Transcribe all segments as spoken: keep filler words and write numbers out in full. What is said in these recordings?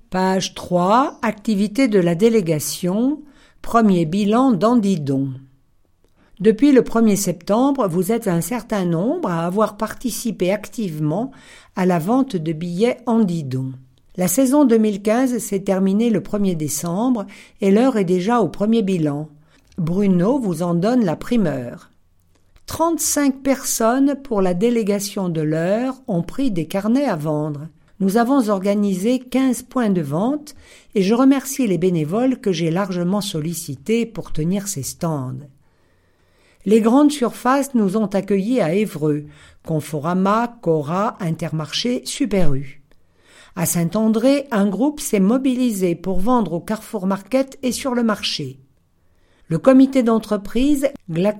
Page trois. Activités de la délégation. Premier bilan d'Andidon. Depuis le premier septembre, vous êtes un certain nombre à avoir participé activement à la vente de billets Andidon. La saison deux mille quinze s'est terminée le premier décembre et l'heure est déjà au premier bilan. Bruno vous en donne la primeur. trente-cinq personnes pour la délégation de l'heure ont pris des carnets à vendre. Nous avons organisé quinze points de vente et je remercie les bénévoles que j'ai largement sollicités pour tenir ces stands. Les grandes surfaces nous ont accueillis à Évreux, Conforama, Cora, Intermarché, Super U. À Saint-André, un groupe s'est mobilisé pour vendre au Carrefour Market et sur le marché. Le comité d'entreprise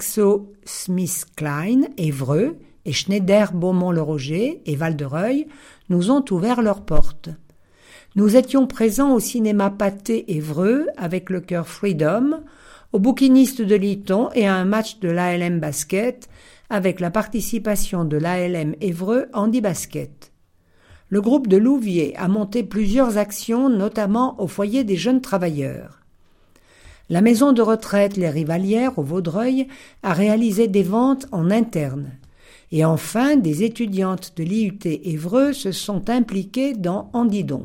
GlaxoSmithKline, Évreux, et Schneider Beaumont-le-Roger et Val-de-Reuil nous ont ouvert leurs portes. Nous étions présents au cinéma Pathé Évreux avec le chœur Freedom, au bouquiniste de Lytton et à un match de l'A L M Basket avec la participation de l'A L M Évreux Handi-Basket. Le groupe de Louviers a monté plusieurs actions, notamment au foyer des jeunes travailleurs. La maison de retraite Les Rivalières au Vaudreuil a réalisé des ventes en interne. Et enfin, des étudiantes de l'I U T Évreux se sont impliquées dans Andidon.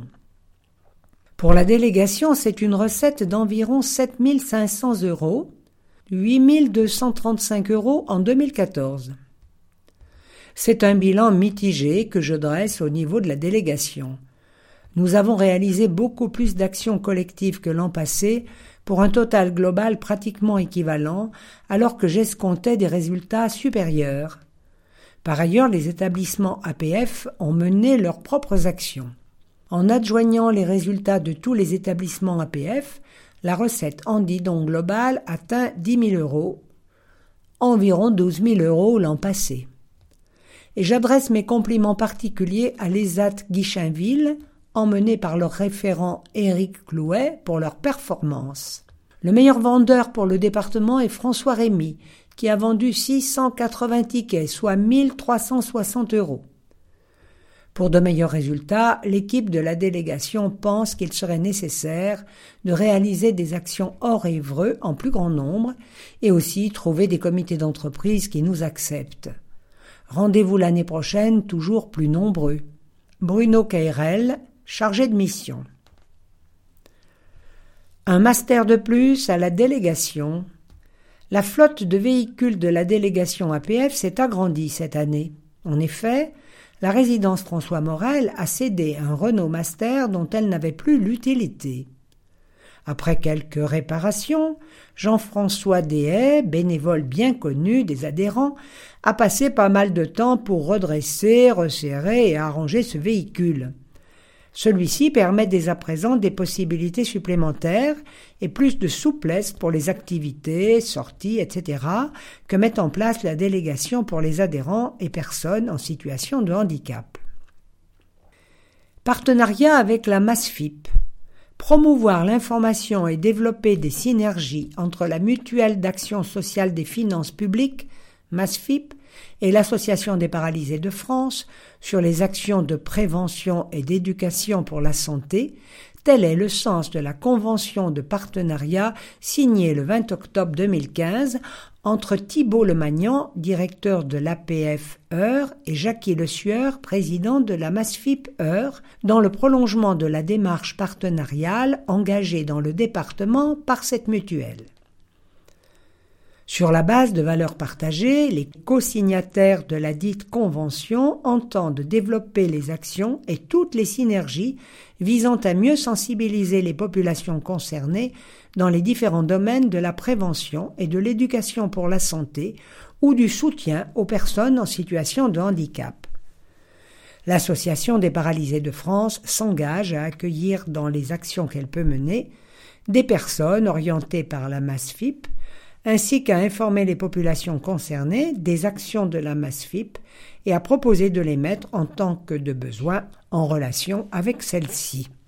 Pour la délégation, c'est une recette d'environ sept mille cinq cents euros, huit mille deux cent trente-cinq euros en deux mille quatorze. C'est un bilan mitigé que je dresse au niveau de la délégation. Nous avons réalisé beaucoup plus d'actions collectives que l'an passé, pour un total global pratiquement équivalent, alors que j'escomptais des résultats supérieurs. Par ailleurs, les établissements A P F ont mené leurs propres actions. En adjoignant les résultats de tous les établissements A P F, la recette Andidon globale atteint dix mille euros, environ douze mille euros l'an passé. Et j'adresse mes compliments particuliers à l'E S A T Guichainville, emmenés par leur référent Éric Clouet pour leur performance. Le meilleur vendeur pour le département est François Rémy, qui a vendu six cent quatre-vingts tickets, soit mille trois cent soixante euros. Pour de meilleurs résultats, l'équipe de la délégation pense qu'il serait nécessaire de réaliser des actions hors Évreux en plus grand nombre et aussi trouver des comités d'entreprise qui nous acceptent. Rendez-vous l'année prochaine, toujours plus nombreux. Bruno Cairel, chargé de mission. Un master de plus à la délégation. La flotte de véhicules de la délégation A P F s'est agrandie cette année. En effet, la résidence François Morel a cédé un Renault Master dont elle n'avait plus l'utilité. Après quelques réparations, Jean-François Dehaye, bénévole bien connu des adhérents, a passé pas mal de temps pour redresser, resserrer et arranger ce véhicule. Celui-ci permet dès à présent des possibilités supplémentaires et plus de souplesse pour les activités, sorties, et cetera que met en place la délégation pour les adhérents et personnes en situation de handicap. Partenariat avec la MASFIP. Promouvoir l'information et développer des synergies entre la Mutuelle d'action sociale des finances publiques, MASFIP, et l'Association des paralysés de France sur les actions de prévention et d'éducation pour la santé, tel est le sens de la convention de partenariat signée le vingt octobre deux mille quinze entre Thibault Lemagnan, directeur de l'A P F Eure, et Jackie Le Sueur, président de la MASFIP Eure, dans le prolongement de la démarche partenariale engagée dans le département par cette mutuelle. Sur la base de valeurs partagées, les co-signataires de la dite convention entendent développer les actions et toutes les synergies visant à mieux sensibiliser les populations concernées dans les différents domaines de la prévention et de l'éducation pour la santé ou du soutien aux personnes en situation de handicap. L'Association des paralysés de France s'engage à accueillir dans les actions qu'elle peut mener des personnes orientées par la MASFIP, ainsi qu'à informer les populations concernées des actions de la MASFIP et à proposer de les mettre en tant que de besoin en relation avec celle-ci.